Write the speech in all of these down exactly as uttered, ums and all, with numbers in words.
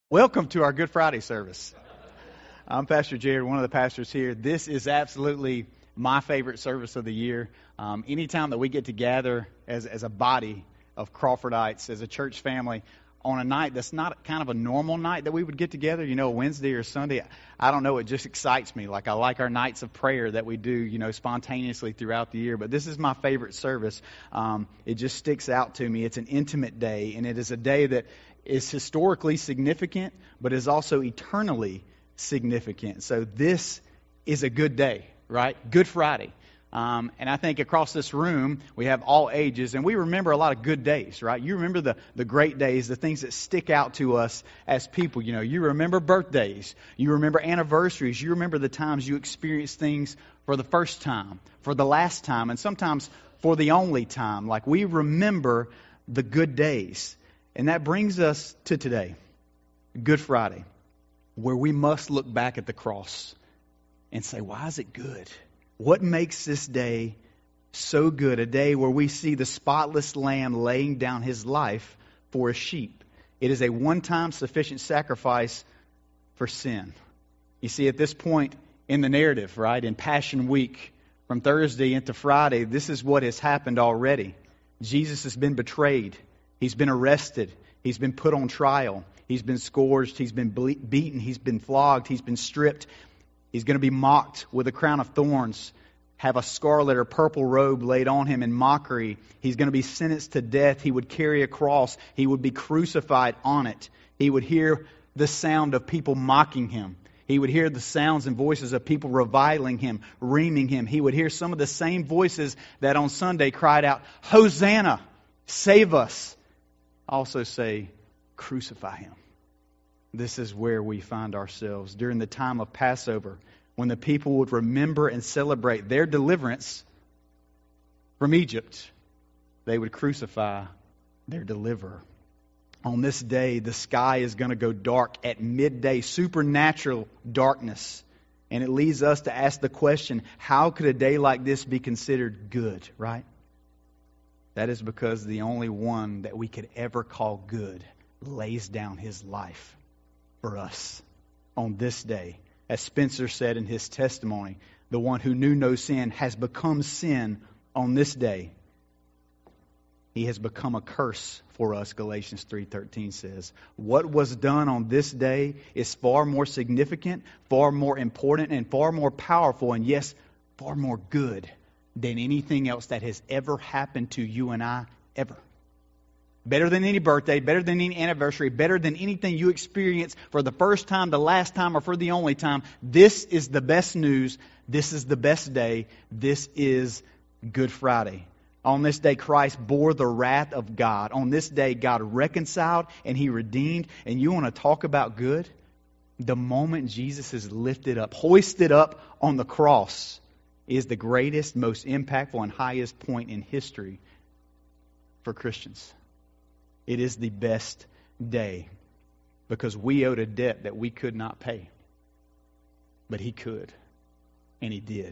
Welcome to our Good Friday service. I'm Pastor Jared, one of the pastors here. This is absolutely my favorite service of the year. Um, anytime that we get together as, as a body of Crawfordites, as a church family, on a night that's not kind of a normal night that we would get together, you know, Wednesday or Sunday, I don't know, it just excites me. Like I like our nights of prayer that we do, you know, spontaneously throughout the year. But this is my favorite service. Um, it just sticks out to me. It's an intimate day, and it is a day that is historically significant, but is also eternally significant. So this is a good day, right? Good Friday. Um, and I think across this room, we have all ages, and we remember a lot of good days, right? You remember the, the great days, the things that stick out to us as people. You know, you remember birthdays, you remember anniversaries, you remember the times you experienced things for the first time, for the last time, and sometimes for the only time. Like we remember the good days. And that brings us to today, Good Friday, where we must look back at the cross and say, why is it good? What makes this day so good? A day where we see the spotless lamb laying down his life for a sheep. It is a one-time sufficient sacrifice for sin. You see, at this point in the narrative, right, in Passion Week, from Thursday into Friday, this is what has happened already. Jesus has been betrayed. He's been arrested. He's been put on trial. He's been scourged. He's been ble- beaten. He's been flogged. He's been stripped. He's going to be mocked with a crown of thorns, have a scarlet or purple robe laid on him in mockery. He's going to be sentenced to death. He would carry a cross. He would be crucified on it. He would hear the sound of people mocking him. He would hear the sounds and voices of people reviling him, reaming him. He would hear some of the same voices that on Sunday cried out, Hosanna, save us. Also say, crucify him. This is where we find ourselves during the time of Passover, when the people would remember and celebrate their deliverance from Egypt. They would crucify their deliverer. On this day, the sky is going to go dark at midday, supernatural darkness. And it leads us to ask the question, how could a day like this be considered good, right? That is because the only one that we could ever call good lays down his life for us on this day. As Spencer said in his testimony, the one who knew no sin has become sin on this day. He has become a curse for us, Galatians three thirteen says. What was done on this day is far more significant, far more important, and far more powerful, and yes, far more good than anything else that has ever happened to you and I, ever. Better than any birthday, better than any anniversary, better than anything you experience for the first time, the last time, or for the only time. This is the best news. This is the best day. This is Good Friday. On this day, Christ bore the wrath of God. On this day, God reconciled and He redeemed. And you want to talk about good? The moment Jesus is lifted up, hoisted up on the cross, is the greatest, most impactful, and highest point in history for Christians. It is the best day because we owed a debt that we could not pay. But He could, and He did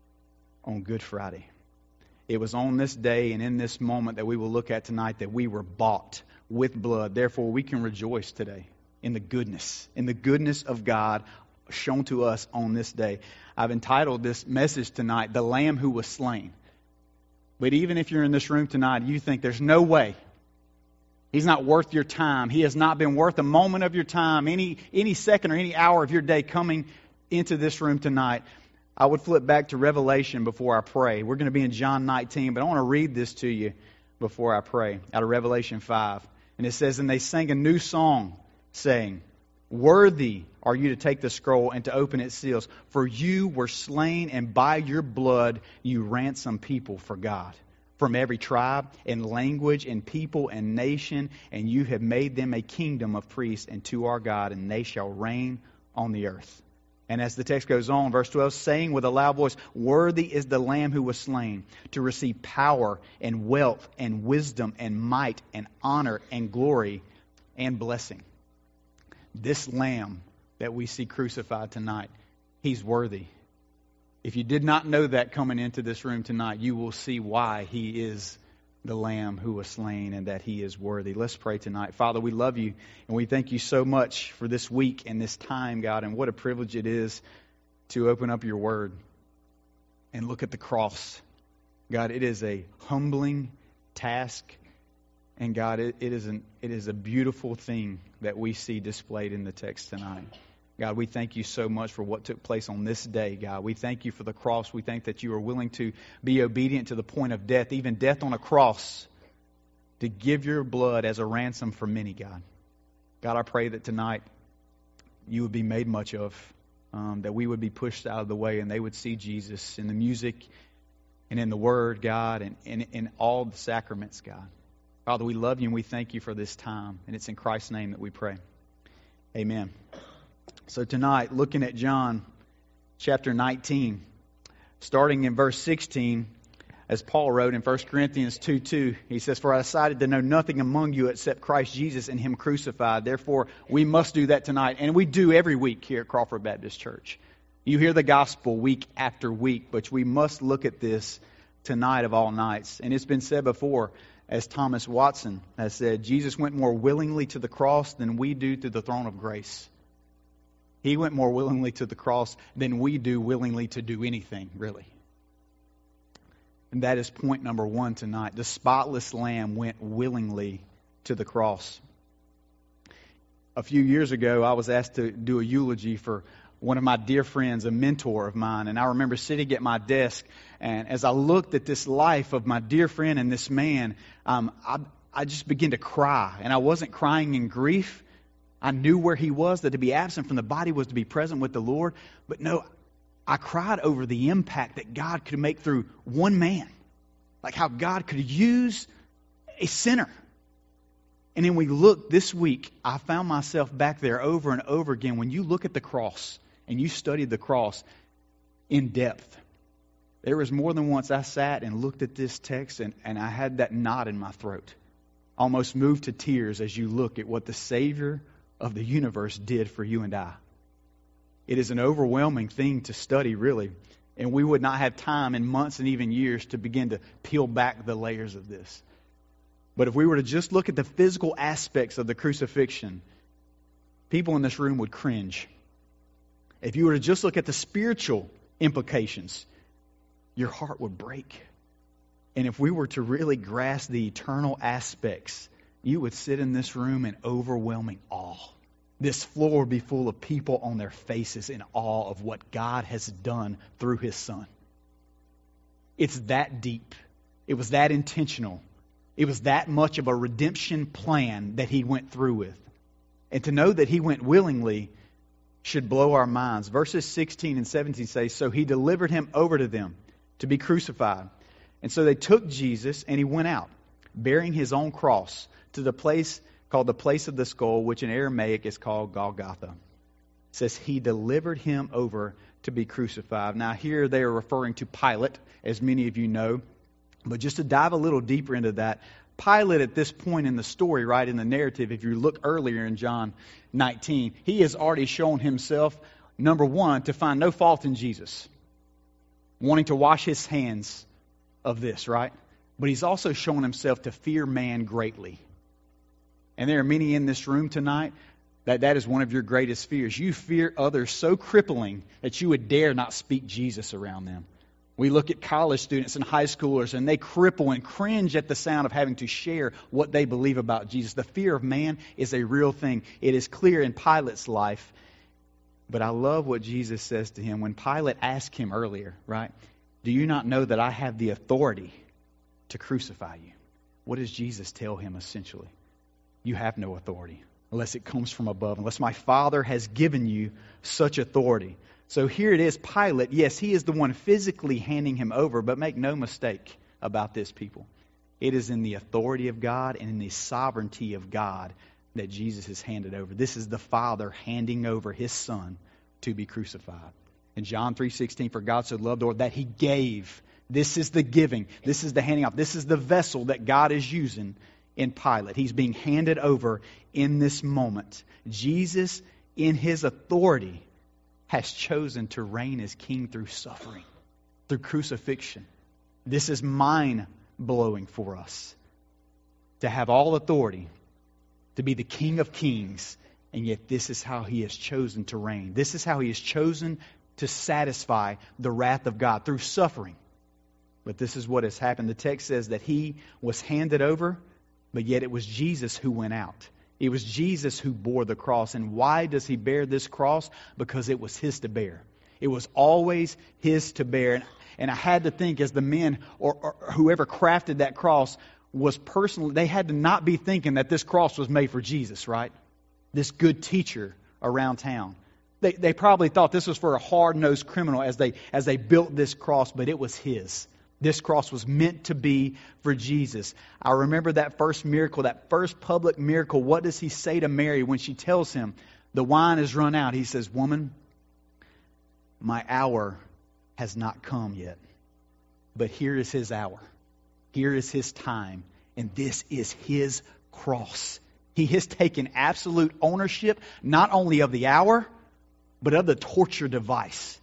on Good Friday. It was on this day and in this moment that we will look at tonight that we were bought with blood. Therefore, we can rejoice today in the goodness, in the goodness of God shown to us on this day. I've entitled this message tonight, The Lamb Who Was Slain. But even if you're in this room tonight, you think there's no way. He's not worth your time. He has not been worth a moment of your time, any any second or any hour of your day coming into this room tonight. I would flip back to Revelation before I pray. We're going to be in John nineteen, but I want to read this to you before I pray out of Revelation five. And it says, and they sang a new song saying, worthy are you to take the scroll and to open its seals, for you were slain, and by your blood you ransomed people for God from every tribe and language and people and nation, and you have made them a kingdom of priests and to our God, and they shall reign on the earth. And as the text goes on, verse twelve, saying with a loud voice, worthy is the Lamb who was slain to receive power and wealth and wisdom and might and honor and glory and blessing. This Lamb that we see crucified tonight, He's worthy. If you did not know that coming into this room tonight, you will see why He is the Lamb who was slain and that he is worthy. Let's pray tonight. Father, we love you and we thank you so much for this week and this time, God, and what a privilege it is to open up your word and look at the cross. God, it is a humbling task, and God, it, it is an it is a beautiful thing that we see displayed in the text tonight. God, we thank you so much for what took place on this day, God. We thank you for the cross. We thank that you are willing to be obedient to the point of death, even death on a cross, to give your blood as a ransom for many, God. God, I pray that tonight you would be made much of, um, that we would be pushed out of the way and they would see Jesus in the music and in the Word, God, and in, in all the sacraments, God. Father, we love you and we thank you for this time, and it's in Christ's name that we pray. Amen. So tonight, looking at John chapter nineteen, starting in verse sixteen, as Paul wrote in First Corinthians two two, he says, "For I decided to know nothing among you except Christ Jesus and him crucified. Therefore, we must do that tonight." And we do every week here at Crawford Baptist Church. You hear the gospel week after week, but we must look at this tonight of all nights. And it's been said before, as Thomas Watson has said, Jesus went more willingly to the cross than we do to the throne of grace. He went more willingly to the cross than we do willingly to do anything, really. And that is point number one tonight. The spotless Lamb went willingly to the cross. A few years ago, I was asked to do a eulogy for one of my dear friends, a mentor of mine. And I remember sitting at my desk, and as I looked at this life of my dear friend and this man, um, I, I just began to cry. And I wasn't crying in grief. I knew where he was, that to be absent from the body was to be present with the Lord. But no, I cried over the impact that God could make through one man. Like how God could use a sinner. And then we look this week, I found myself back there over and over again. When you look at the cross and you study the cross in depth, there was more than once I sat and looked at this text and, and I had that knot in my throat. Almost moved to tears as you look at what the Savior of the universe did for you and I. It is an overwhelming thing to study, really. And we would not have time in months and even years to begin to peel back the layers of this. But if we were to just look at the physical aspects of the crucifixion, people in this room would cringe. If you were to just look at the spiritual implications, your heart would break. And if we were to really grasp the eternal aspects, you would sit in this room in overwhelming awe. This floor would be full of people on their faces in awe of what God has done through His Son. It's that deep. It was that intentional. It was that much of a redemption plan that He went through with. And to know that He went willingly should blow our minds. Verses sixteen and seventeen say, "So He delivered Him over to them to be crucified. And so they took Jesus and He went out, bearing His own cross, to the place called the place of the skull, which in Aramaic is called Golgotha." It says He delivered Him over to be crucified. Now here they are referring to Pilate, as many of you know. But just to dive a little deeper into that, Pilate at this point in the story, right, in the narrative, if you look earlier in John nineteen, he has already shown himself, number one, to find no fault in Jesus, wanting to wash His hands of this, right? But He's also shown Himself to fear man greatly. And there are many in this room tonight that that is one of your greatest fears. You fear others so crippling that you would dare not speak Jesus around them. We look at college students and high schoolers, and they cripple and cringe at the sound of having to share what they believe about Jesus. The fear of man is a real thing. It is clear in Pilate's life. But I love what Jesus says to him when Pilate asked him earlier, right? "Do you not know that I have the authority to crucify you?" What does Jesus tell him essentially? You have no authority unless it comes from above, unless my Father has given you such authority. So here it is, Pilate, yes, he is the one physically handing him over, but make no mistake about this, people. It is in the authority of God and in the sovereignty of God that Jesus is handed over. This is the Father handing over His Son to be crucified. In John three sixteen, "For God so loved the world that He gave." This is the giving. This is the handing off. This is the vessel that God is using in Pilate. He's being handed over in this moment. Jesus, in His authority, has chosen to reign as king through suffering, through crucifixion. This is mind-blowing for us. to have all authority, to be the King of Kings, and yet this is how He has chosen to reign. This is how He has chosen to satisfy the wrath of God through suffering. But this is what has happened. The text says that He was handed over, but yet it was Jesus who went out. It was Jesus who bore the cross. And why does He bear this cross? Because it was His to bear. It was always His to bear. And, and I had to think, as the men or, or whoever crafted that cross was personally, they had to not be thinking that this cross was made for Jesus, right? This good teacher around town. They they probably thought this was for a hard-nosed criminal as they as they built this cross, but it was His. This cross was meant to be for Jesus. I remember that first miracle, that first public miracle. What does He say to Mary when she tells Him the wine has run out? He says, "Woman, my hour has not come yet, but here is His hour. Here is His time, and this is His cross." He has taken absolute ownership, not only of the hour, but of the torture device.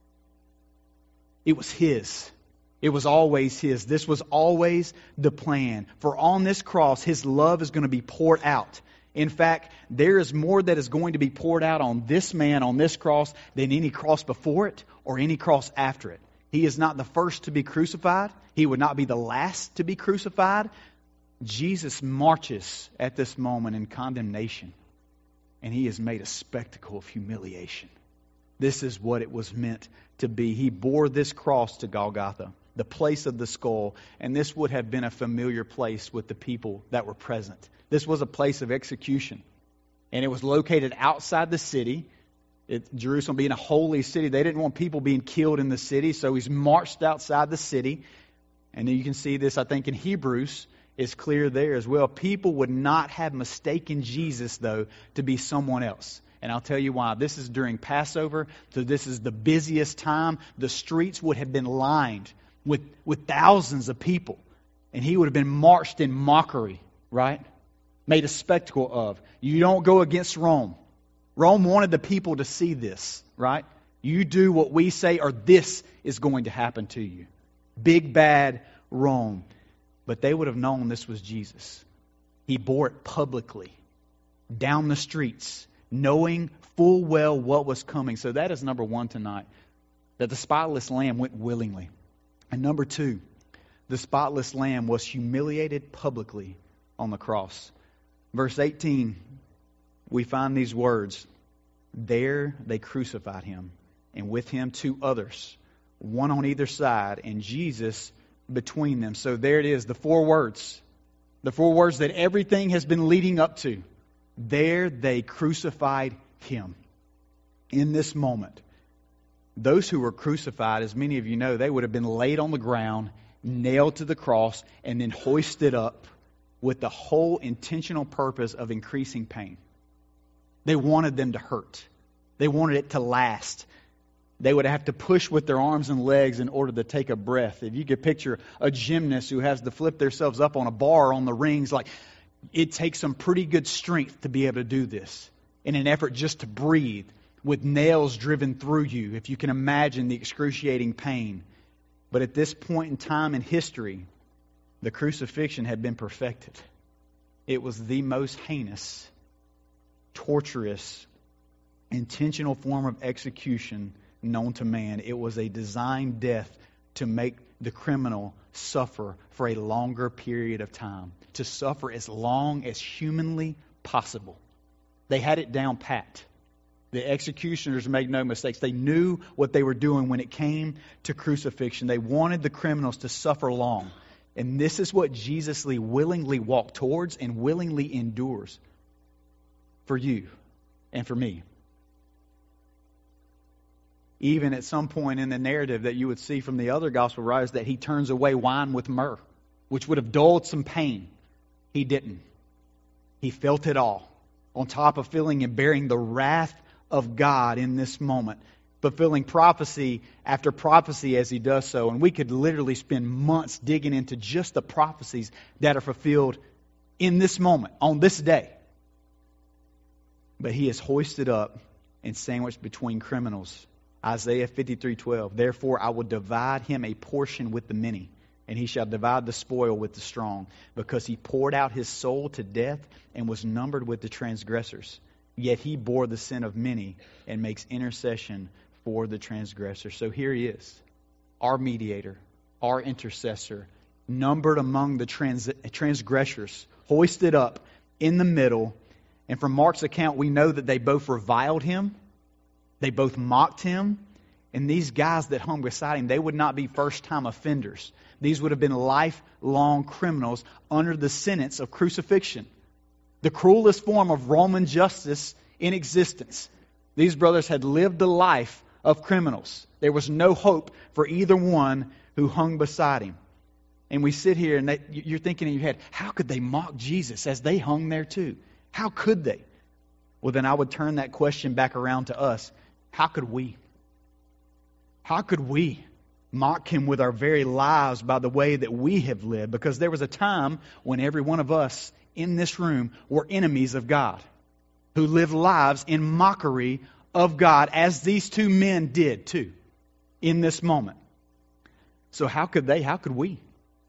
It was His. It was always His. This was always the plan. For on this cross, His love is going to be poured out. In fact, there is more that is going to be poured out on this man, on this cross, than any cross before it or any cross after it. He is not the first to be crucified. He would not be the last to be crucified. Jesus marches at this moment in condemnation, and He has made a spectacle of humiliation. This is what it was meant to be. He bore this cross to Golgotha, the place of the skull, and this would have been a familiar place with the people that were present. This was a place of execution, and it was located outside the city. It, Jerusalem being a holy city, they didn't want people being killed in the city, so He's marched outside the city. And you can see this, I think, in Hebrews. Is clear there as well. People would not have mistaken Jesus, though, to be someone else. And I'll tell you why. This is during Passover, so this is the busiest time. The streets would have been lined with, with thousands of people. And He would have been marched in mockery, right? Made a spectacle of. You don't go against Rome. Rome wanted the people to see this, right? You do what we say or this is going to happen to you. Big bad Rome. But they would have known this was Jesus. He bore it publicly, down the streets, knowing full well what was coming. So that is number one tonight, that the spotless lamb went willingly. And number two, the spotless lamb was humiliated publicly on the cross. Verse eighteen, we find these words, "There they crucified Him, and with Him two others, one on either side, and Jesus between them." So there it is, the four words. The four words that everything has been leading up to. There they crucified Him. In this moment, those who were crucified, as many of you know, they would have been laid on the ground, nailed to the cross, and then hoisted up with the whole intentional purpose of increasing pain. They wanted them to hurt. They wanted it to last. They would have to push with their arms and legs in order to take a breath. If you could picture a gymnast who has to flip themselves up on a bar on the rings, like it takes some pretty good strength to be able to do this in an effort just to breathe with nails driven through you, if you can imagine the excruciating pain. But at this point in time in history, the crucifixion had been perfected. It was the most heinous, torturous, intentional form of execution known to man. It was a designed death to make the criminal suffer for a longer period of time, to suffer as long as humanly possible. They had it down pat. The executioners made no mistakes. They knew what they were doing when it came to crucifixion. They wanted the criminals to suffer long. And this is what Jesus willingly walked towards and willingly endures for you and for me. Even at some point in the narrative that you would see from the other gospel writers, that He turns away wine with myrrh, which would have dulled some pain. He didn't. He felt it all, on top of feeling and bearing the wrath of God in this moment, fulfilling prophecy after prophecy as He does so. And we could literally spend months digging into just the prophecies that are fulfilled in this moment, on this day. But He is hoisted up and sandwiched between criminals. Isaiah fifty-three twelve, "Therefore I will divide Him a portion with the many, and he shall divide the spoil with the strong, because he poured out his soul to death and was numbered with the transgressors. Yet he bore the sin of many and makes intercession for the transgressor. So here he is, our mediator, our intercessor, numbered among the trans- transgressors, hoisted up in the middle. And from Mark's account, we know that they both reviled him, they both mocked him. And these guys that hung beside him, they would not be first-time offenders. These would have been lifelong criminals under the sentence of crucifixion, the cruelest form of Roman justice in existence. These brothers had lived the life of criminals. There was no hope for either one who hung beside him. And we sit here and they, you're thinking in your head, how could they mock Jesus as they hung there too? How could they? Well, then I would turn that question back around to us. How could we? How could we mock him with our very lives by the way that we have lived? Because there was a time when every one of us in this room were enemies of God, who lived lives in mockery of God, as these two men did too, in this moment. So how could they? How could we?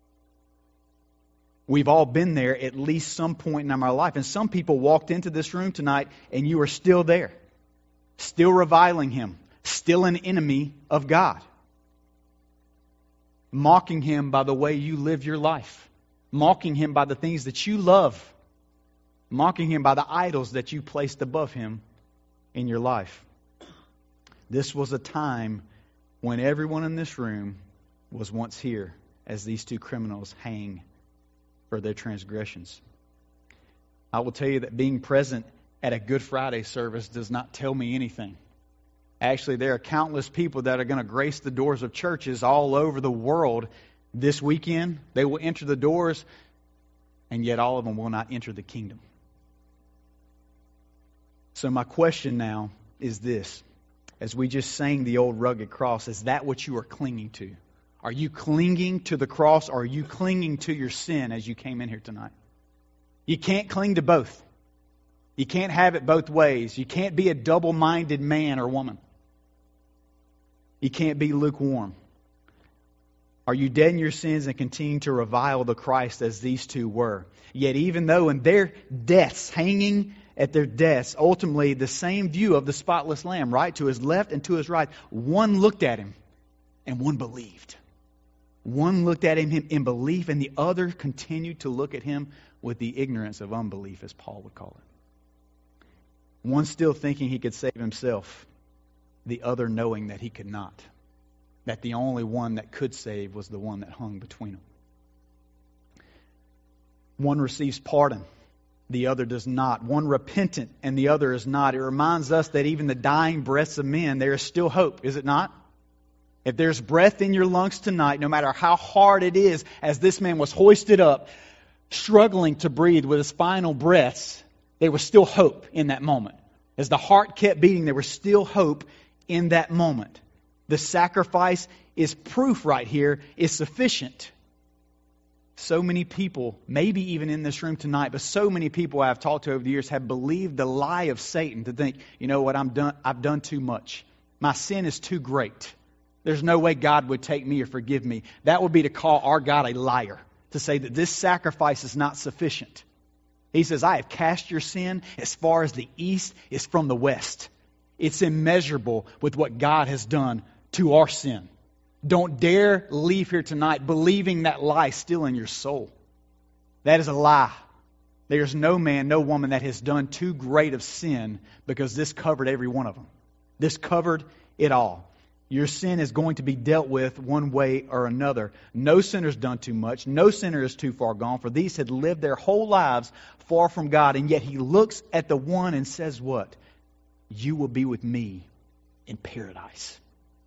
We've all been there at least some point in our life. And some people walked into this room tonight and you are still there, still reviling him, still an enemy of God, mocking him by the way you live your life, mocking him by the things that you love, mocking him by the idols that you placed above him in your life. This was a time when everyone in this room was once here as these two criminals hang for their transgressions. I will tell you that being present at a Good Friday service does not tell me anything. Actually, there are countless people that are going to grace the doors of churches all over the world this weekend. They will enter the doors, and yet all of them will not enter the kingdom. So my question now is this. As we just sang the old rugged cross, is that what you are clinging to? Are you clinging to the cross, or are you clinging to your sin as you came in here tonight? You can't cling to both. You can't have it both ways. You can't be a double-minded man or woman. You can't be lukewarm. Are you dead in your sins and continue to revile the Christ as these two were? Yet even though in their deaths, hanging at their deaths, ultimately the same view of the spotless Lamb, right? To his left and to his right, one looked at him and one believed. One looked at him in belief, and the other continued to look at him with the ignorance of unbelief, as Paul would call it. One still thinking he could save himself, the other knowing that he could not. That the only one that could save was the one that hung between them. One receives pardon, the other does not. One repentant, and the other is not. It reminds us that even the dying breaths of men, there is still hope, is it not? If there's breath in your lungs tonight, no matter how hard it is, as this man was hoisted up, struggling to breathe with his final breaths, there was still hope in that moment. As the heart kept beating, there was still hope in that moment. The sacrifice is proof right here, is sufficient. So many people, maybe even in this room tonight, but so many people I've talked to over the years have believed the lie of Satan to think, you know what, I'm done, I've done too much. My sin is too great. There's no way God would take me or forgive me. That would be to call our God a liar, to say that this sacrifice is not sufficient. He says, I have cast your sin as far as the east is from the west. It's immeasurable with what God has done to our sin. Don't dare leave here tonight believing that lie still in your soul. That is a lie. There's no man, no woman that has done too great of sin, because this covered every one of them. This covered it all. Your sin is going to be dealt with one way or another. No sinner's done too much. No sinner is too far gone, for these had lived their whole lives far from God. And yet he looks at the one and says what? You will be with me in paradise.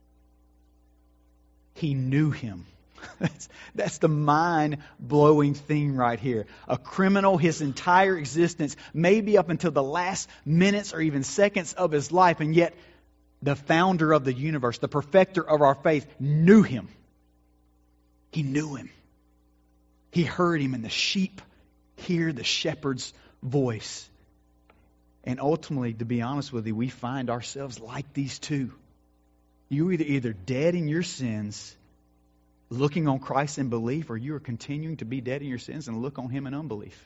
He knew him. That's, that's the mind-blowing thing right here. A criminal, his entire existence, maybe up until the last minutes or even seconds of his life, and yet the founder of the universe, the perfecter of our faith, knew him. He knew him. He heard him, and the sheep hear the shepherd's voice. And ultimately, to be honest with you, we find ourselves like these two. You either either dead in your sins, looking on Christ in belief, or you are continuing to be dead in your sins and look on Him in unbelief.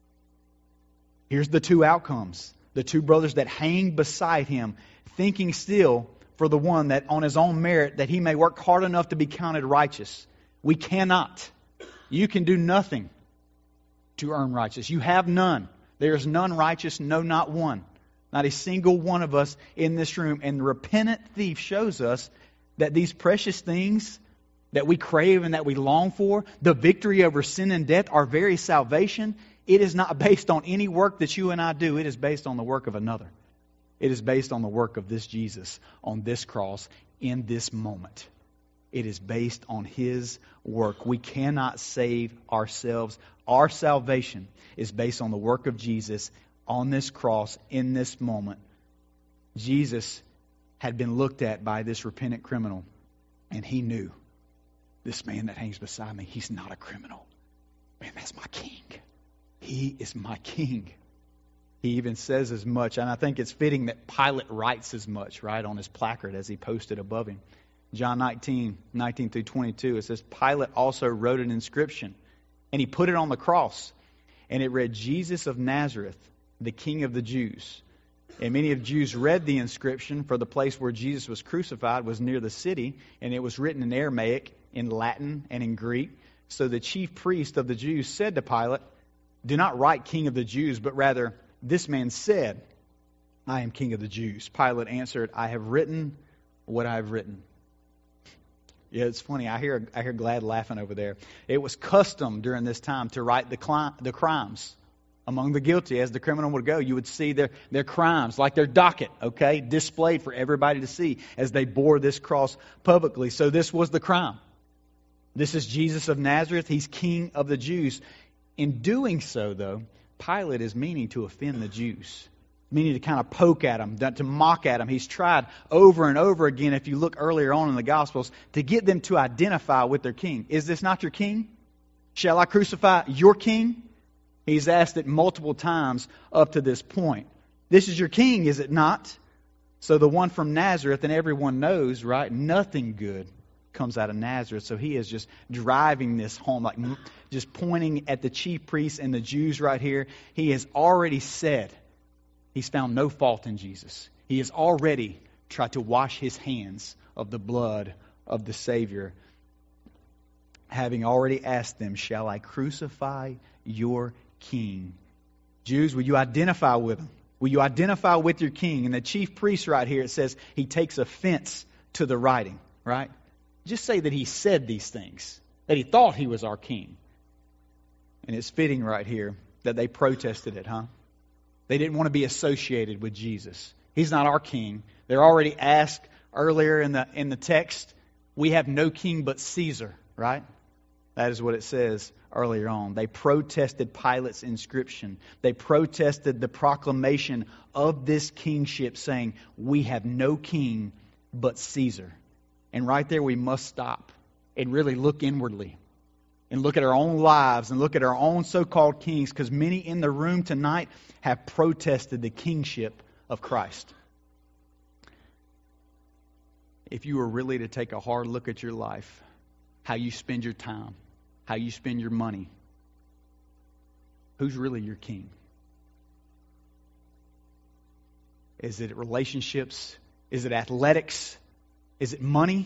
Here's the two outcomes. The two brothers that hang beside Him, thinking still for the one that on his own merit, that he may work hard enough to be counted righteous. We cannot. You can do nothing to earn righteous. You have none. There is none righteous, no, not one. Not a single one of us in this room. And the repentant thief shows us that these precious things that we crave and that we long for, the victory over sin and death, our very salvation, it is not based on any work that you and I do. It is based on the work of another. It is based on the work of this Jesus on this cross in this moment. It is based on His work. We cannot save ourselves. Our salvation is based on the work of Jesus on this cross in this moment. Jesus had been looked at by this repentant criminal, and He knew, this man that hangs beside me, he's not a criminal. Man, that's my king. He is my king. He even says as much, and I think it's fitting that Pilate writes as much, right, on his placard as he posted above him. John nineteen, nineteen through twenty-two, it says, Pilate also wrote an inscription, and he put it on the cross, and it read, Jesus of Nazareth, the King of the Jews. And many of the Jews read the inscription, for the place where Jesus was crucified was near the city, and it was written in Aramaic, in Latin, and in Greek. So the chief priest of the Jews said to Pilate, do not write King of the Jews, but rather, this man said, I am King of the Jews. Pilate answered, I have written what I have written. Yeah, it's funny. I hear I hear Glad laughing over there. It was custom during this time to write the cli- the crimes among the guilty. As the criminal would go, you would see their, their crimes, like their docket, okay, displayed for everybody to see as they bore this cross publicly. So this was the crime. This is Jesus of Nazareth. He's King of the Jews. In doing so, though, Pilate is meaning to offend the Jews, meaning to kind of poke at them, to mock at them. He's tried over and over again, if you look earlier on in the Gospels, to get them to identify with their king. Is this not your king? Shall I crucify your king? He's asked it multiple times up to this point. This is your king, is it not? So the one from Nazareth, and everyone knows, right, nothing good comes out of Nazareth. So he is just driving this home, like just pointing at the chief priests and the Jews right here. He has already said he's found no fault in Jesus. He has already tried to wash his hands of the blood of the Savior, having already asked them, shall I crucify your king? Jews, will you identify with him? Will you identify with your king? And the chief priest right here, it says he takes offense to the writing, right? Just say that he said these things, that he thought he was our king. And it's fitting right here that they protested it, huh? They didn't want to be associated with Jesus. He's not our king. They're already asked earlier in the in the text, we have no king but Caesar, right? That is what it says earlier on. They protested Pilate's inscription. They protested the proclamation of this kingship, saying, we have no king but Caesar. And right there we must stop and really look inwardly and look at our own lives and look at our own so-called kings, because many in the room tonight have protested the kingship of Christ. If you were really to take a hard look at your life, how you spend your time, how you spend your money, who's really your king? Is it relationships? Is it athletics? Is it money?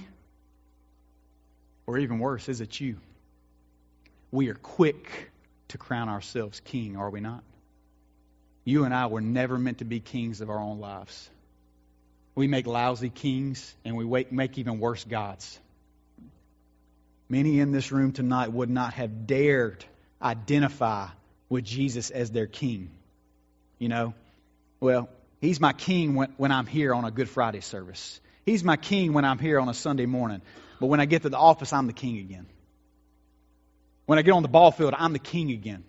Or even worse, is it you? We are quick to crown ourselves king, are we not? You and I were never meant to be kings of our own lives. We make lousy kings, and we make even worse gods. Many in this room tonight would not have dared identify with Jesus as their king. You know, well, he's my king when, when I'm here on a Good Friday service. He's my king when I'm here on a Sunday morning. But when I get to the office, I'm the king again. When I get on the ball field, I'm the king again.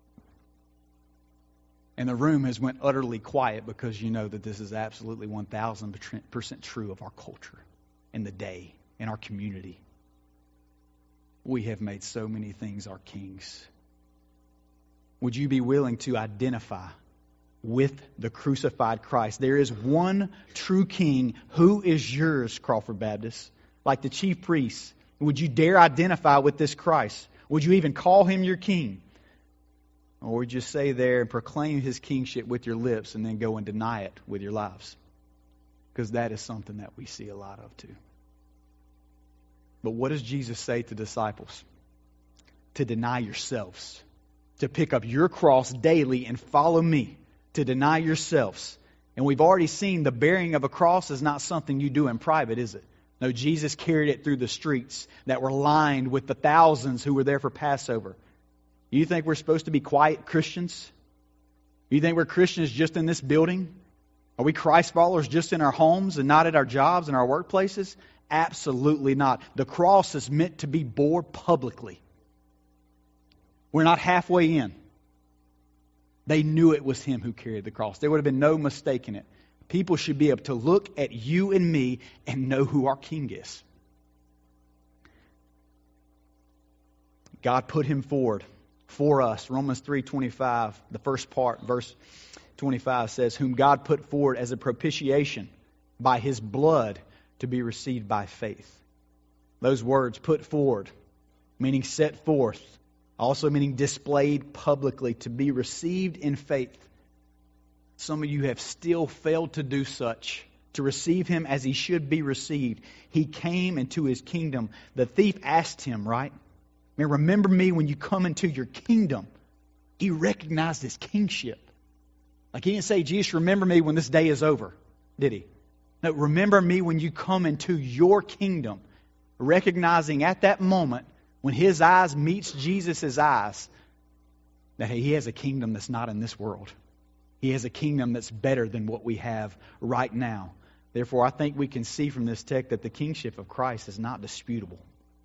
And the room has went utterly quiet because you know that this is absolutely one thousand percent true of our culture, in the day, in our community. We have made so many things our kings. Would you be willing to identify with the crucified Christ? There is one true king. Who is yours, Crawford Baptist? Like the chief priests, Would you dare identify with this Christ? Would you even call him your king? Or would you stay there and proclaim his kingship with your lips and then go and deny it with your lives? Because that is something that we see a lot of too. But what does Jesus say to disciples? To deny yourselves. To pick up your cross daily and follow me. To deny yourselves. And we've already seen the bearing of a cross is not something you do in private, is it? No, Jesus carried it through the streets that were lined with the thousands who were there for Passover. You think we're supposed to be quiet Christians? You think we're Christians just in this building? Are we Christ followers just in our homes and not at our jobs and our workplaces? Absolutely not. The cross is meant to be bore publicly. We're not halfway in. They knew it was him who carried the cross. There would have been no mistaking it. People should be able to look at you and me and know who our King is. God put him forward for us. Romans three twenty-five, the first part, verse twenty-five says, whom God put forward as a propitiation by his blood to be received by faith. Those words, put forward, meaning set forth, also meaning displayed publicly, to be received in faith. Some of you have still failed to do such, to receive him as he should be received. He came into his kingdom. The thief asked him, right? I mean, remember me when you come into your kingdom. He recognized his kingship. Like he didn't say, Jesus, remember me when this day is over, did he? No, remember me when you come into your kingdom. Recognizing at that moment, when his eyes meets Jesus' eyes, that he has a kingdom that's not in this world. He has a kingdom that's better than what we have right now. Therefore, I think we can see from this text that the kingship of Christ is not disputable.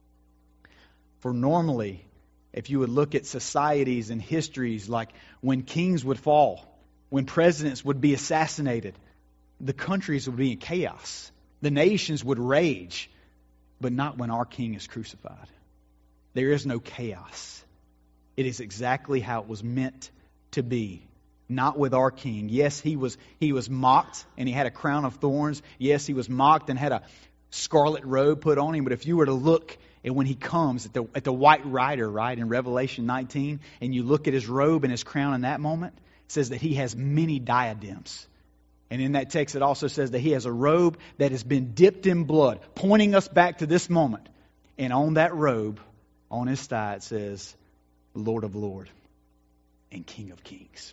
For normally, if you would look at societies and histories, like when kings would fall, when presidents would be assassinated, the countries would be in chaos. The nations would rage, but not when our king is crucified. There is no chaos. It is exactly how it was meant to be. Not with our king. Yes, he was he was mocked and he had a crown of thorns. Yes, he was mocked and had a scarlet robe put on him. But if you were to look at when he comes at the at the white rider, right, in Revelation nineteen, and you look at his robe and his crown in that moment, it says that he has many diadems. And in that text it also says that he has a robe that has been dipped in blood, pointing us back to this moment. And on that robe, on his thigh, it says, Lord of Lords and King of Kings.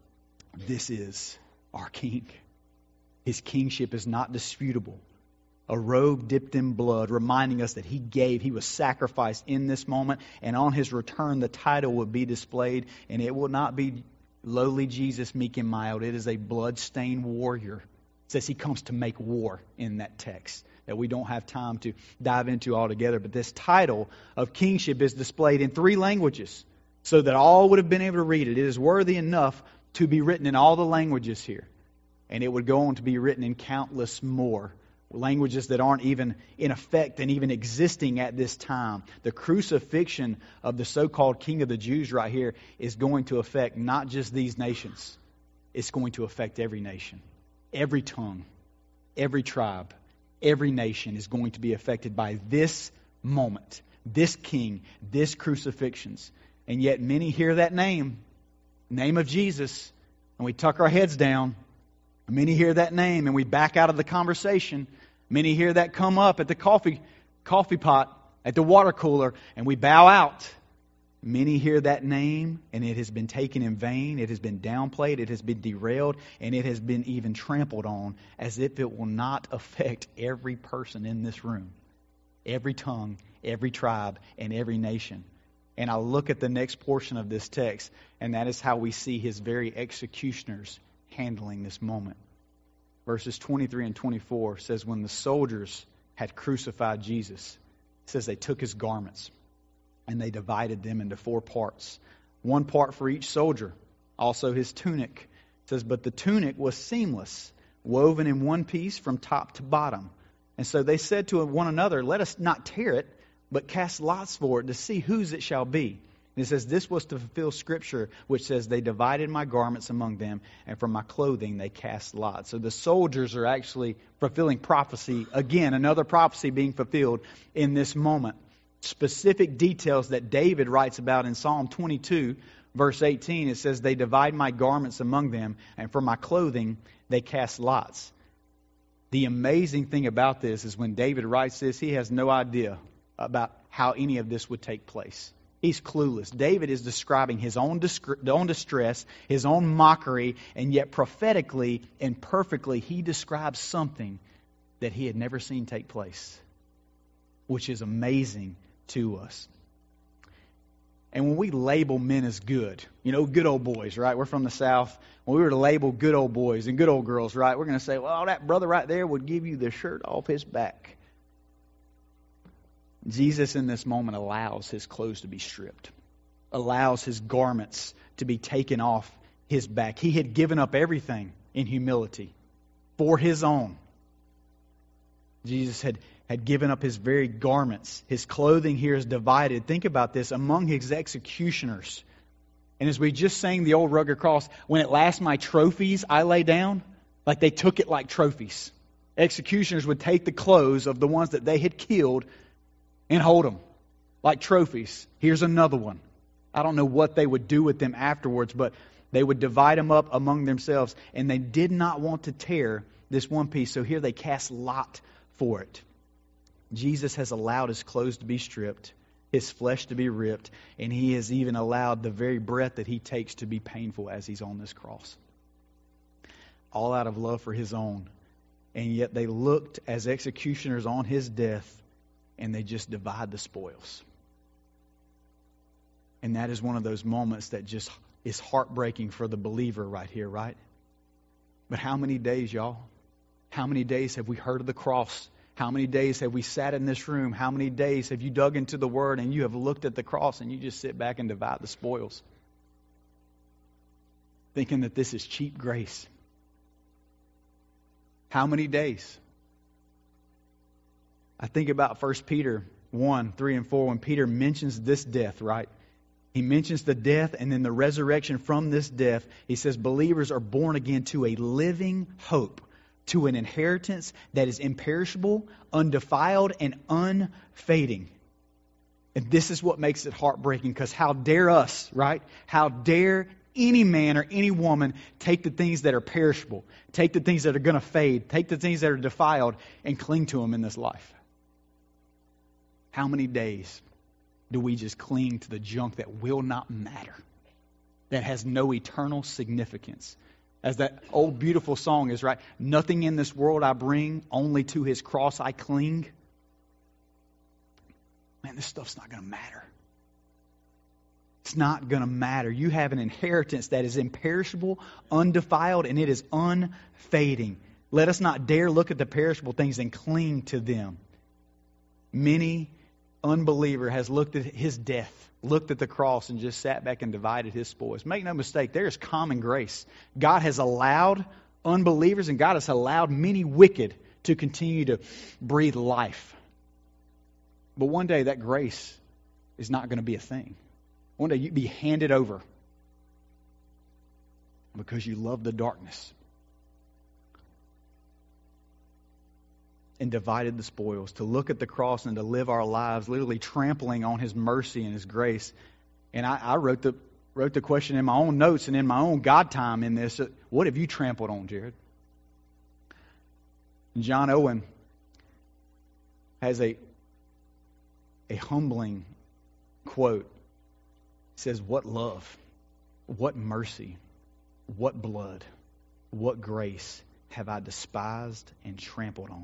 This is our King. His kingship is not disputable. A robe dipped in blood, reminding us that he gave, he was sacrificed in this moment, and on his return the title will be displayed, and it will not be lowly Jesus, meek and mild. It is a blood-stained warrior. It says he comes to make war in that text that we don't have time to dive into altogether. But this title of kingship is displayed in three languages so that all would have been able to read it. It is worthy enough to be written in all the languages here. And it would go on to be written in countless more languages that aren't even in effect and even existing at this time. The crucifixion of the so-called King of the Jews right here is going to affect not just these nations. It's going to affect every nation, every tongue, every tribe, every nation is going to be affected by this moment, this king, this crucifixions. And yet many hear that name, name of Jesus, and we tuck our heads down. Many hear that name and we back out of the conversation. Many hear that come up at the coffee coffee pot, at the water cooler, and we bow out. Many hear that name and it has been taken in vain. It has been downplayed. It has been derailed. And it has been even trampled on as if it will not affect every person in this room. Every tongue, every tribe, and every nation. And I look at the next portion of this text, and that is how we see his very executioners handling this moment. Verses twenty-three and twenty-four says, when the soldiers had crucified Jesus, it says they took his garments and they divided them into four parts. One part for each soldier. Also his tunic. It says, but the tunic was seamless, woven in one piece from top to bottom. And so they said to one another, let us not tear it, but cast lots for it to see whose it shall be. And it says, this was to fulfill Scripture, which says, they divided my garments among them, and from my clothing they cast lots. So the soldiers are actually fulfilling prophecy. Again, another prophecy being fulfilled in this moment. Specific details that David writes about in Psalm twenty-two, verse eighteen. It says, they divide my garments among them, and for my clothing they cast lots. The amazing thing about this is when David writes this, he has no idea about how any of this would take place. He's clueless. David is describing his own, disc- own distress, his own mockery, and yet prophetically and perfectly he describes something that he had never seen take place, which is amazing to us. And when we label men as good, you know, good old boys, right? We're from the South. When we were to label good old boys and good old girls, right, we're going to say, well, that brother right there would give you the shirt off his back. Jesus in this moment allows his clothes to be stripped, allows his garments to be taken off his back. He had given up everything in humility for his own. Jesus had, had given up his very garments. His clothing here is divided. Think about this, among his executioners. And as we just sang the old rugged cross, when at last my trophies I lay down, like they took it like trophies. Executioners would take the clothes of the ones that they had killed and hold them like trophies. Here's another one. I don't know what they would do with them afterwards, but they would divide them up among themselves, and they did not want to tear this one piece, so here they cast lot for it. Jesus has allowed his clothes to be stripped, his flesh to be ripped, and he has even allowed the very breath that he takes to be painful as he's on this cross. All out of love for his own. And yet they looked as executioners on his death, and they just divide the spoils. And that is one of those moments that just is heartbreaking for the believer right here, right? But how many days, y'all? How many days have we heard of the cross? How many days have we sat in this room? How many days have you dug into the Word and you have looked at the cross and you just sit back and divide the spoils? Thinking that this is cheap grace. How many days? I think about First Peter one, three, and four when Peter mentions this death, right? He mentions the death and then the resurrection from this death. He says believers are born again to a living hope, to an inheritance that is imperishable, undefiled, and unfading. And this is what makes it heartbreaking, because how dare us, right? How dare any man or any woman take the things that are perishable, take the things that are going to fade, take the things that are defiled, and cling to them in this life. How many days do we just cling to the junk that will not matter, that has no eternal significance? As that old beautiful song is, right? Nothing in this world I bring, only to his cross I cling. Man, this stuff's not going to matter. It's not going to matter. You have an inheritance that is imperishable, undefiled, and it is unfading. Let us not dare look at the perishable things and cling to them. Many unbeliever has looked at his death, looked at the cross, and just sat back and divided his spoils. Make no mistake, there is common grace. God has allowed unbelievers and God has allowed many wicked to continue to breathe life. But one day that grace is not going to be a thing. One day you'll be handed over because you love the darkness and divided the spoils, to look at the cross and to live our lives literally trampling on his mercy and his grace. And I, I wrote the wrote the question in my own notes and in my own God time in this. What have you trampled on, Jared? John Owen has a, a humbling quote. He says, what love, what mercy, what blood, what grace have I despised and trampled on?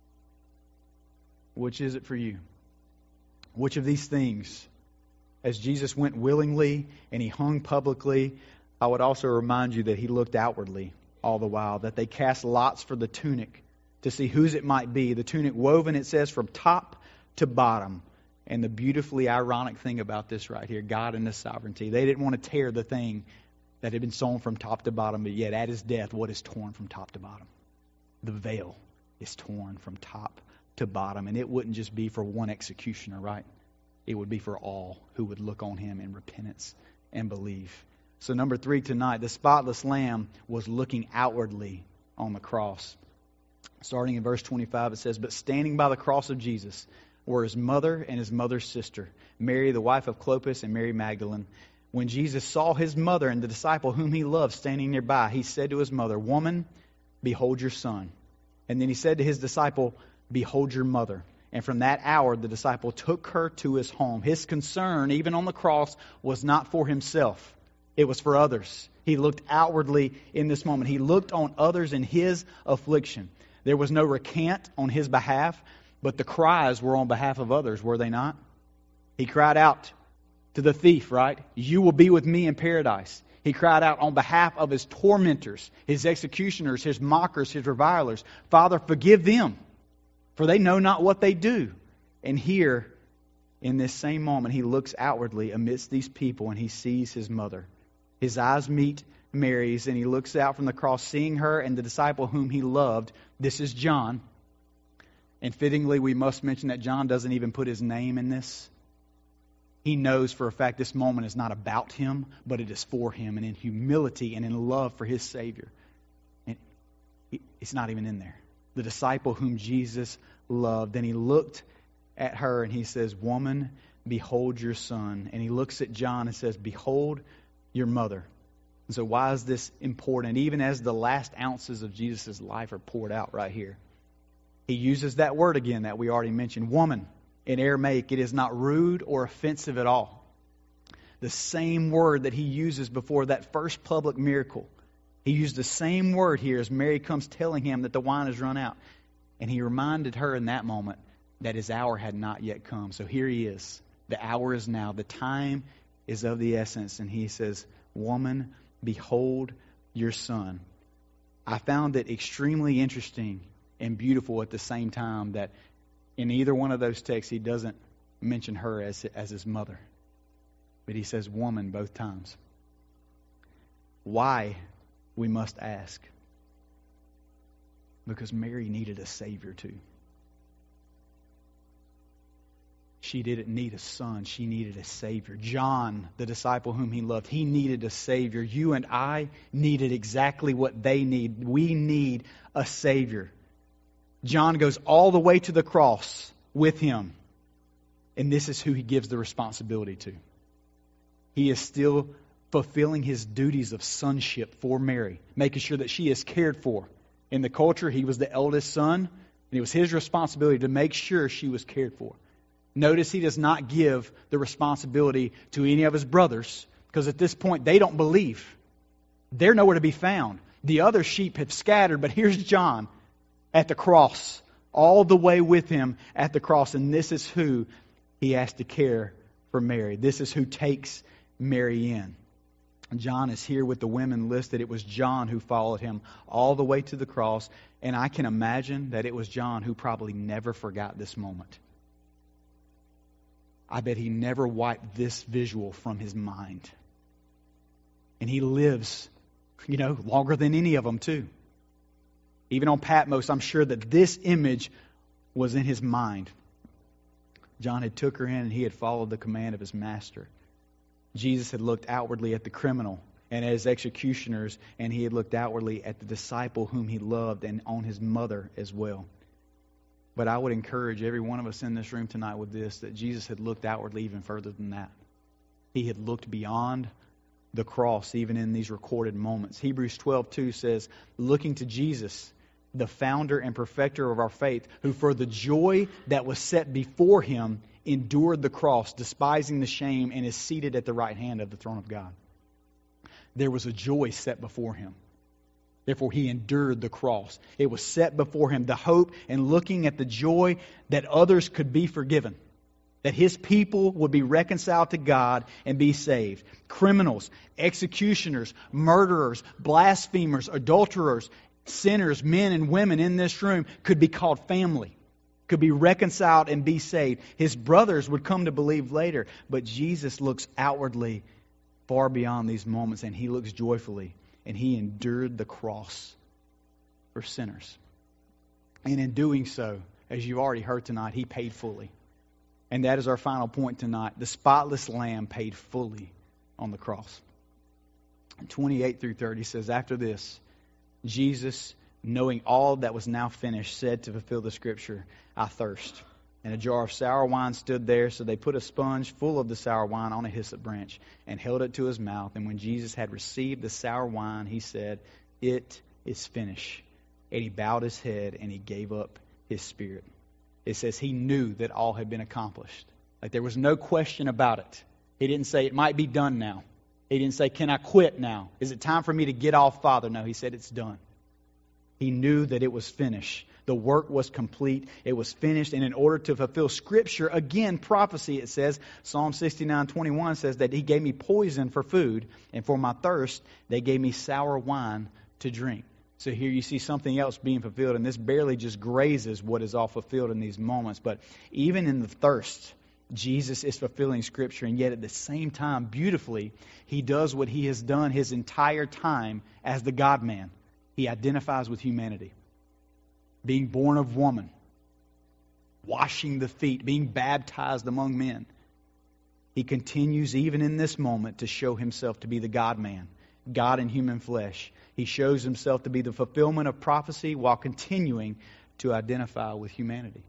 Which is it for you? Which of these things, as Jesus went willingly and he hung publicly, I would also remind you that he looked outwardly all the while, that they cast lots for the tunic to see whose it might be. The tunic woven, it says, from top to bottom. And the beautifully ironic thing about this right here, God and His sovereignty, they didn't want to tear the thing that had been sewn from top to bottom, but yet at His death, what is torn from top to bottom? The veil is torn from top to bottom, and it wouldn't just be for one executioner, right? it would be for all who would look on him in repentance and believe. So number three tonight, the spotless lamb was looking outwardly on the cross. Starting in verse twenty-five, it says, "But standing by the cross of Jesus were his mother and his mother's sister, Mary, the wife of Clopas, and Mary Magdalene. When Jesus saw his mother and the disciple whom he loved standing nearby, he said to his mother, 'Woman, behold your son.' And then he said to his disciple, 'Behold your mother.' And from that hour, the disciple took her to his home." His concern, even on the cross, was not for himself. It was for others. He looked outwardly in this moment. He looked on others in his affliction. There was no recant on his behalf, but the cries were on behalf of others, were they not? He cried out to the thief, right? "You will be with me in paradise." He cried out on behalf of his tormentors, his executioners, his mockers, his revilers. "Father, forgive them, for they know not what they do." And here, in this same moment, he looks outwardly amidst these people and he sees his mother. His eyes meet Mary's, and he looks out from the cross, seeing her and the disciple whom he loved. This is John. And fittingly, we must mention that John doesn't even put his name in this. He knows for a fact this moment is not about him, but it is for him, and in humility and in love for his Savior. And it's not even in there. The disciple whom Jesus loved. And he looked at her and he says, "Woman, behold your son." And he looks at John and says, "Behold your mother." And so why is this important? Even as the last ounces of Jesus' life are poured out right here. He uses that word again that we already mentioned, woman. In Aramaic, it is not rude or offensive at all. The same word that he uses before that first public miracle. He used the same word here as Mary comes telling him that the wine has run out. And he reminded her in that moment that his hour had not yet come. So here he is. The hour is now. The time is of the essence. And he says, "Woman, behold your son." I found it extremely interesting and beautiful at the same time that in either one of those texts he doesn't mention her as, as his mother. But he says woman both times. Why, we must ask? Because Mary needed a Savior too. She didn't need a son. She needed a Savior. John, the disciple whom he loved, he needed a Savior. You and I needed exactly what they need. We need a Savior. John goes all the way to the cross with him. And this is who he gives the responsibility to. He is still fulfilling his duties of sonship for Mary, making sure that she is cared for. In the culture, he was the eldest son, and it was his responsibility to make sure she was cared for. Notice he does not give the responsibility to any of his brothers, because at this point they don't believe. They're nowhere to be found. The other sheep have scattered, but here's John at the cross, all the way with him at the cross, and this is who he has to care for Mary. This is who takes Mary in. John is here with the women listed. It was John who followed him all the way to the cross, and I can imagine that it was John who probably never forgot this moment. I bet he never wiped this visual from his mind. And he lives, you know, longer than any of them too. Even on Patmos, I'm sure that this image was in his mind. John had took her in and he had followed the command of his master. Jesus had looked outwardly at the criminal and at his executioners, and he had looked outwardly at the disciple whom he loved and on his mother as well. But I would encourage every one of us in this room tonight with this, that Jesus had looked outwardly even further than that. He had looked beyond the cross, even in these recorded moments. Hebrews twelve two says, looking to Jesus, the founder and perfecter of our faith, who for the joy that was set before him endured the cross, despising the shame, and is seated at the right hand of the throne of God. There was a joy set before him. Therefore, he endured the cross. It was set before him, the hope and looking at the joy that others could be forgiven, that his people would be reconciled to God and be saved. Criminals, executioners, murderers, blasphemers, adulterers, sinners, men and women in this room could be called family, could be reconciled and be saved. His brothers would come to believe later, but Jesus looks outwardly far beyond these moments, and he looks joyfully. And he endured the cross for sinners. And in doing so, as you've already heard tonight, he paid fully. And that is our final point tonight. The spotless lamb paid fully on the cross. twenty-eight through thirty says, after this, Jesus, knowing all that was now finished, said to fulfill the scripture, I thirst. And a jar of sour wine stood there, so they put a sponge full of the sour wine on a hyssop branch and held it to his mouth. And when Jesus had received the sour wine, he said, it is finished. And he bowed his head and he gave up his spirit. It says he knew that all had been accomplished. Like there was no question about it. He didn't say it might be done now. He didn't say, can I quit now? Is it time for me to get off, Father? No, he said it's done. He knew that it was finished. The work was complete. It was finished. And in order to fulfill Scripture, again, prophecy, it says, Psalm sixty-nine twenty-one says that he gave me poison for food, and for my thirst, they gave me sour wine to drink. So here you see something else being fulfilled, and this barely just grazes what is all fulfilled in these moments. But even in the thirst, Jesus is fulfilling Scripture, and yet at the same time, beautifully, he does what he has done his entire time as the God-man. He identifies with humanity. Being born of woman, washing the feet, being baptized among men. He continues even in this moment to show himself to be the God-man, God in human flesh. He shows himself to be the fulfillment of prophecy while continuing to identify with humanity.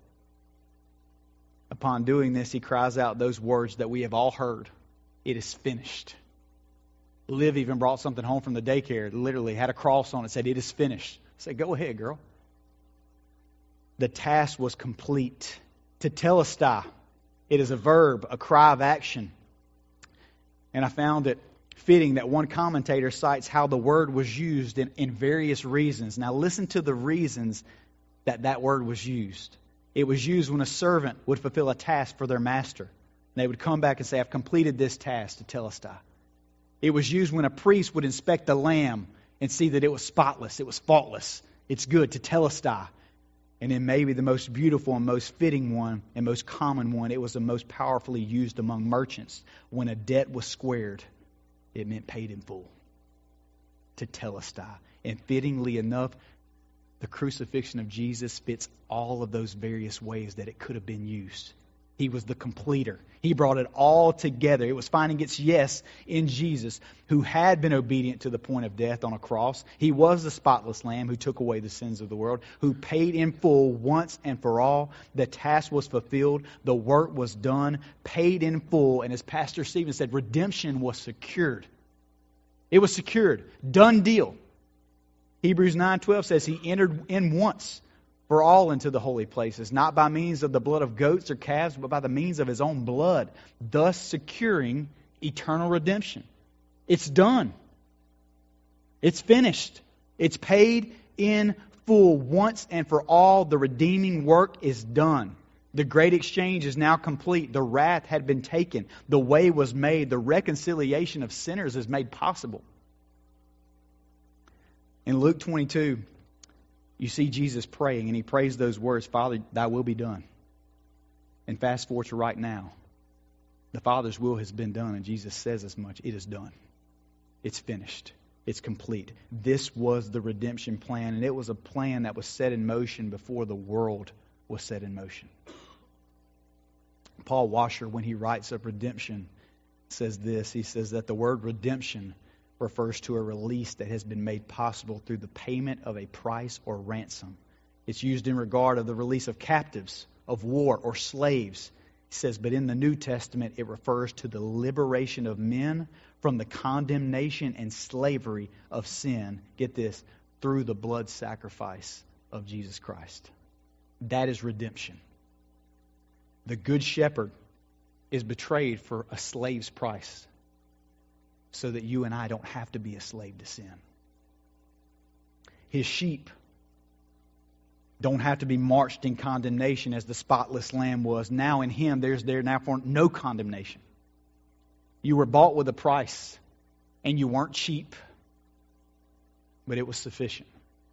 Upon doing this, he cries out those words that we have all heard. It is finished. Liv even brought something home from the daycare. Literally had a cross on it, said, it is finished. I said, go ahead, girl. The task was complete. Tetelestai. It is a verb, a cry of action. And I found it fitting that one commentator cites how the word was used in, in various reasons. Now listen to the reasons that that word was used. It was used when a servant would fulfill a task for their master. They would come back and say, I've completed this task, tetelestai. It was used when a priest would inspect the lamb and see that it was spotless, it was faultless, it's good, tetelestai. And then maybe the most beautiful and most fitting one and most common one, it was the most powerfully used among merchants. When a debt was squared, it meant paid in full. Tetelestai. And fittingly enough, the crucifixion of Jesus fits all of those various ways that it could have been used. He was the completer. He brought it all together. It was finding its yes in Jesus, who had been obedient to the point of death on a cross. He was the spotless lamb who took away the sins of the world, who paid in full once and for all. The task was fulfilled. The work was done, paid in full. And as Pastor Stephen said, redemption was secured. It was secured. Done deal. Hebrews nine twelve says he entered in once for all into the holy places, not by means of the blood of goats or calves, but by the means of his own blood, thus securing eternal redemption. It's done. It's finished. It's paid in full once and for all. The redeeming work is done. The great exchange is now complete. The wrath had been taken. The way was made. The reconciliation of sinners is made possible. In Luke twenty-two, you see Jesus praying, and he prays those words, Father, thy will be done. And fast forward to right now. The Father's will has been done, and Jesus says as much. It is done. It's finished. It's complete. This was the redemption plan, and it was a plan that was set in motion before the world was set in motion. Paul Washer, when he writes of redemption, says this. He says that the word redemption refers to a release that has been made possible through the payment of a price or ransom. It's used in regard of the release of captives, of war, or slaves. He says, but in the New Testament, it refers to the liberation of men from the condemnation and slavery of sin. Get this, through the blood sacrifice of Jesus Christ. That is redemption. The good shepherd is betrayed for a slave's price, so that you and I don't have to be a slave to sin. His sheep don't have to be marched in condemnation as the spotless lamb was. Now in him, there's there now for no condemnation. You were bought with a price, and you weren't cheap, but it was sufficient.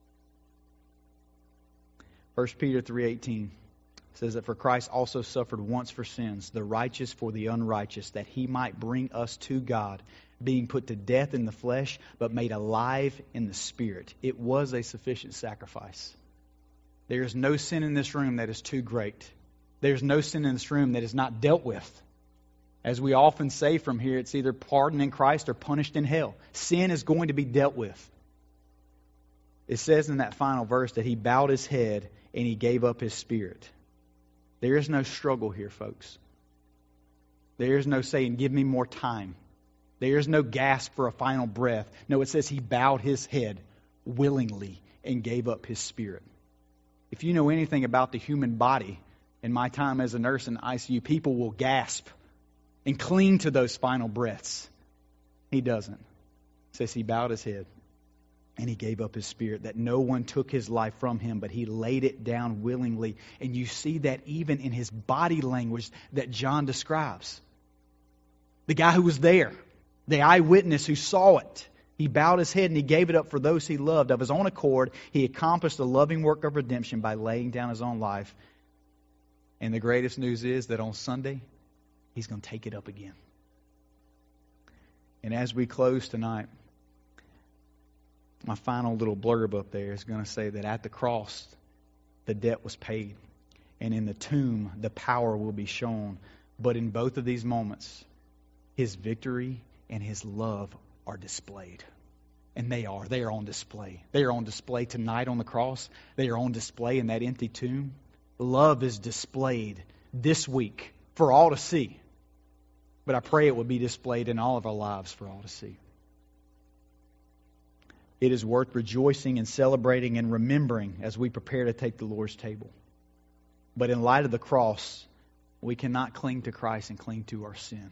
First Peter three eighteen says that for Christ also suffered once for sins, the righteous for the unrighteous, that he might bring us to God, being put to death in the flesh, but made alive in the Spirit. It was a sufficient sacrifice. There is no sin in this room that is too great. There's no sin in this room that is not dealt with. As we often say from here, it's either pardoned in Christ or punished in hell. Sin is going to be dealt with. It says in that final verse that he bowed his head and he gave up his spirit. There is no struggle here, folks. There is no saying, give me more time. There is no gasp for a final breath. No, it says he bowed his head willingly and gave up his spirit. If you know anything about the human body, in my time as a nurse in the I C U, people will gasp and cling to those final breaths. He doesn't. It says he bowed his head and he gave up his spirit, that no one took his life from him, but he laid it down willingly. And you see that even in his body language that John describes. The guy who was there, the eyewitness who saw it, he bowed his head and he gave it up for those he loved. Of his own accord, he accomplished the loving work of redemption by laying down his own life. And the greatest news is that on Sunday, he's going to take it up again. And as we close tonight, my final little blurb up there is going to say that at the cross, the debt was paid. And in the tomb, the power will be shown. But in both of these moments, his victory and his love are displayed. And they are. They are on display. They are on display tonight on the cross. They are on display in that empty tomb. Love is displayed this week for all to see. But I pray it will be displayed in all of our lives for all to see. It is worth rejoicing and celebrating and remembering as we prepare to take the Lord's table. But in light of the cross, we cannot cling to Christ and cling to our sin.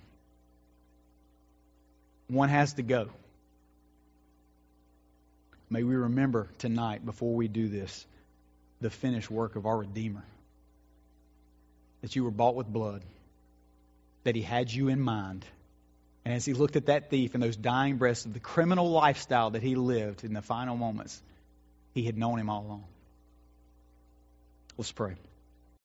One has to go. May we remember tonight, before we do this, the finished work of our Redeemer. That you were bought with blood. That he had you in mind. And as he looked at that thief and those dying breaths of the criminal lifestyle that he lived in the final moments, he had known him all along. Let's pray.